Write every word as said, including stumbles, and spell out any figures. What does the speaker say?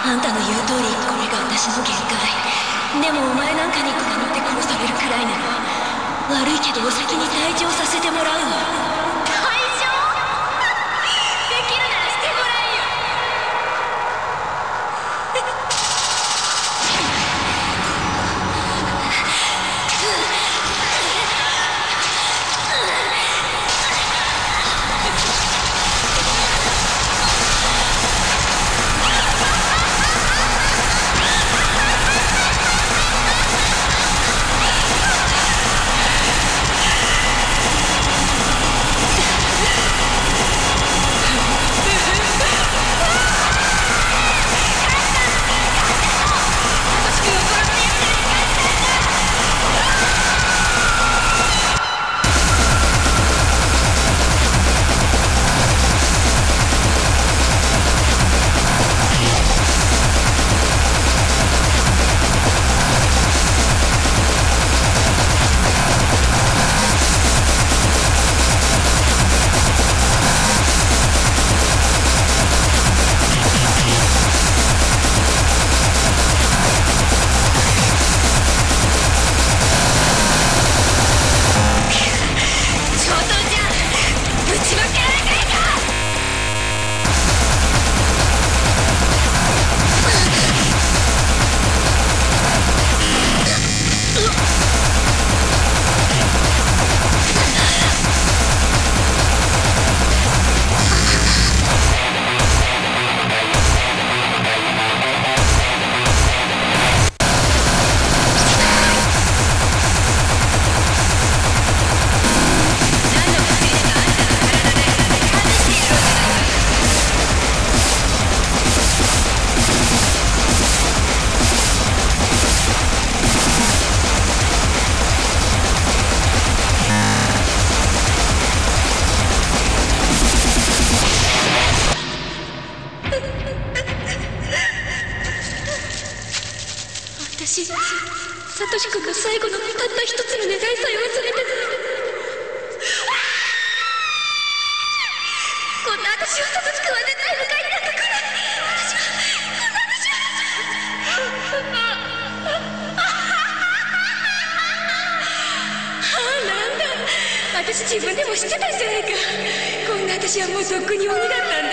あんたの言う通りこれが私の限界。でもお前なんかに捕まって殺されるくらいなら悪いけどお先に退場させてもらうわ。退場できるならしてごらんよ。私、サトシ君の最後のたった一つの願いさえ忘れてない。こんな私をサトシ君は絶対迎えになんか来ない。私はこんな私はああ、なんだ、私自分でも知ってたじゃないか。こんな私はもうとっくに鬼だったんだ。